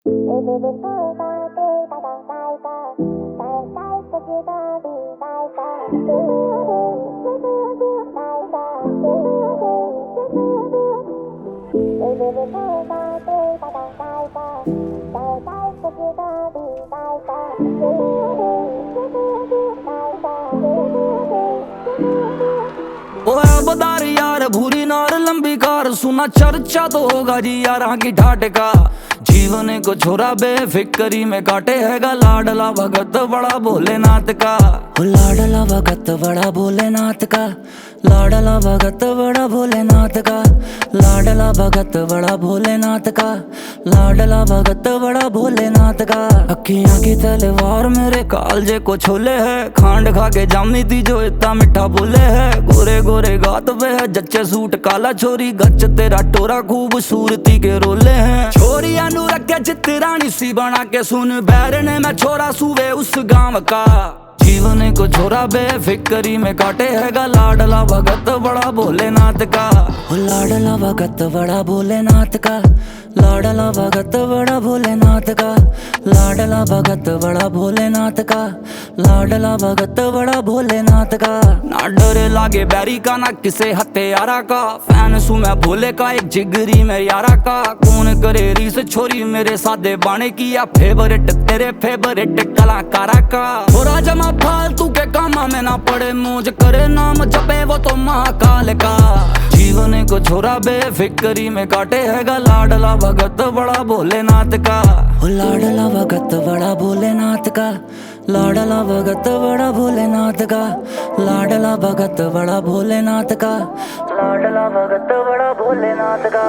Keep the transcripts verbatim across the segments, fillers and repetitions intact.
ओए बदार यार भूरी नार लंबी कार सुना चर्चा तो होगा जी यार की ठाट का। जीवन को छोरा बेफिक्री में काटे हैगा लाडला भगत बड़ा भोलेनाथ का। लाडला भगत बड़ा भोलेनाथ का, लाडला भगत बड़ा भोलेनाथ का, लाडला भगत बड़ा भोलेनाथ का, लाडला भगत बड़ा भोलेनाथ का। अखियां की तलवार मेरे कालजे को छोले है, खांड खा के जामी थी जो इतना मिठा बोले है। गोरे गोरे गात पे है जच्चे सूट काला छोरी, गच तेरा टोरा खूबसूरती के रोले हैं। छोरी अनु रखे चित्रानी सी बना के सुन बैरने में छोरा सुवे उस गांव का। जीवन को छोरा बेफिक्री में काटे हैगा लाडला भगत बड़ा भोलेनाथ का। लाडला भगत बड़ा भोलेनाथ का, लाडला भगत बड़ा भोलेनाथ का, लाडला भगत बड़ा भोलेनाथ का, लाडला भगत बड़ा भोलेनाथ का। ना डरे लागे बैरी का ना किसे हत्यारा का, फैन सू मैं भोले का एक जिगरी में यारा का। कौन करे रीस छोरी मेरे सादे बाने की, या फेवरेट तेरे फेवरेट कलाकारा का। थोड़ा जमा फालतू के कामा में ना पड़े, मौज करे नाम जपे वो तो महाकाल का। जीवन को छोरा बेफिक्री में काटे हैगा लाडला भगत बड़ा भोलेनाथ का। लाडला भगत बड़ा भोलेनाथ का, लाडला भगत बड़ा भोलेनाथ का, लाडला भगत बड़ा भोलेनाथ का, लाडला भगत बड़ा भोलेनाथ का।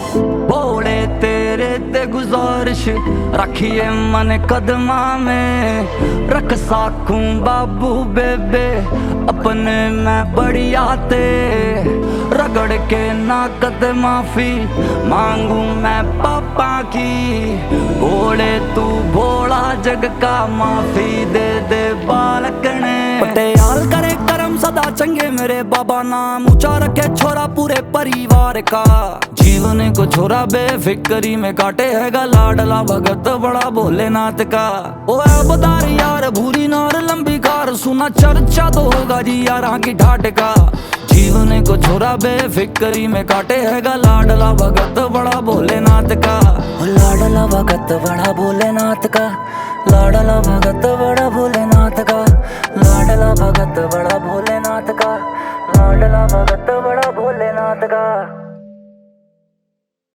भोले तेरे ते गुजारिश रखिए मन कदमा में, रख साखूं बाबू बेबे अपने मैं बढ़िया ते। रगड़ के नाकत माफी मांगू मैं पापा की, भोले तू भोला जग का माफी दे दे बालक ने। पटियाल करे करम सदा चंगे मेरे बाबा नाम ऊंचा रखे छोरा पूरे परिवार का। जीवन को छोरा बेफिक्री में काटे हैगा लाडला भगत बड़ा भोलेनाथ का। ओए बदार यार भूरी नार लंबी कार सुना चर्चा तो होगा जी यार की ठाट का। जीवन को छोरा बेफिक्री में काटे हैगा लाडला भगत बड़ा भोलेनाथ का। लाडला भगत बड़ा भोलेनाथ का, लाडला भगत बड़ा भोले